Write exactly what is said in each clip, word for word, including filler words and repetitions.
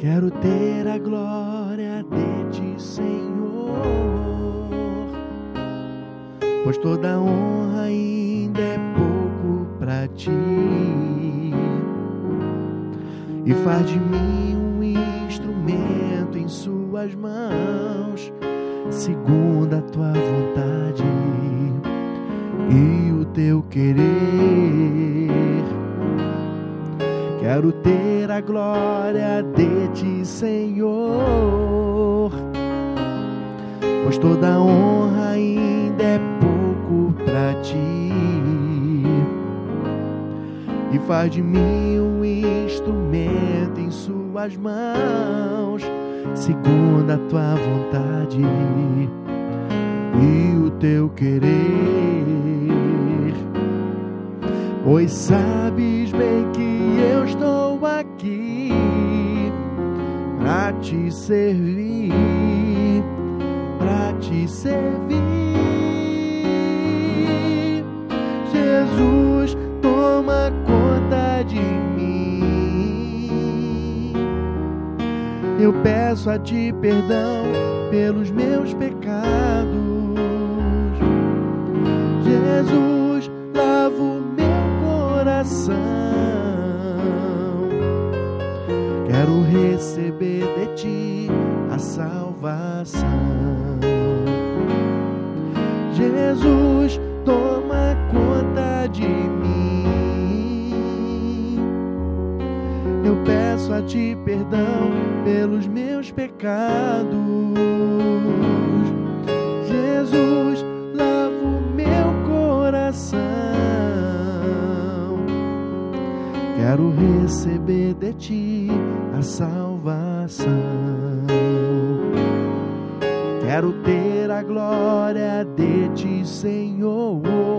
Quero ter a glória de ti, Senhor, pois toda honra ainda é pouco pra ti, e faz de mim um instrumento em suas mãos, segundo a tua vontade e o teu querer. Quero ter a glória de ti, Senhor, pois toda honra ainda é pouco pra ti, e faz de mim um instrumento em suas mãos, segundo a tua vontade e o teu querer. Pois sabes bem que eu estou aqui pra te servir, pra te servir. Jesus, toma conta de mim. Eu peço a ti perdão pelos meus pecados. Jesus, lava o meu coração. Quero receber de ti a salvação. Jesus, toma conta de mim. Eu peço a ti perdão pelos meus pecados. Jesus, lava o meu coração. Quero receber de ti a salvação. Quero ter a glória de ti, Senhor,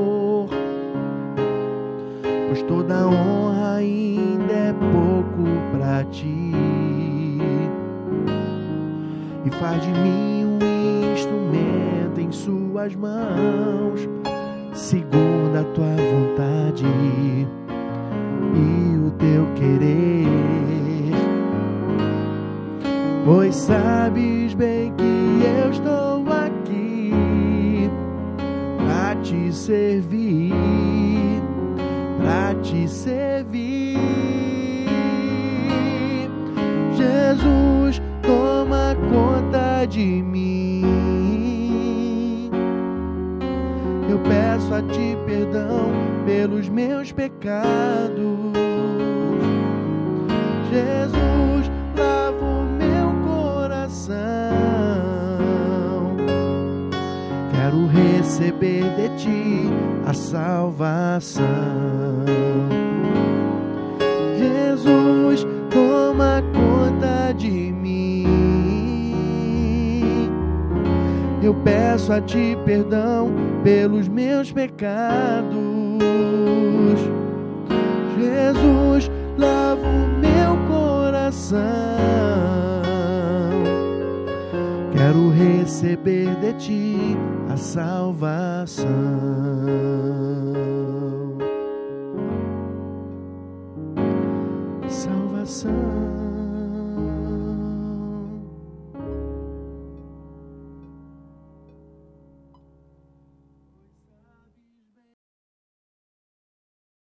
pois toda honra ainda é pouco pra ti, e faz de mim um instrumento em suas mãos, segundo a tua vontade e o teu querer. Pois sabes bem que eu estou aqui pra te servir, pra te servir. Jesus, toma conta de mim. Eu peço a ti perdão pelos meus pecados. Jesus, lava o meu coração. Quero receber de ti a salvação. Jesus, toma conta de mim. Eu peço a ti perdão pelos meus pecados. Jesus, lava o meu coração. Quero receber de ti a salvação.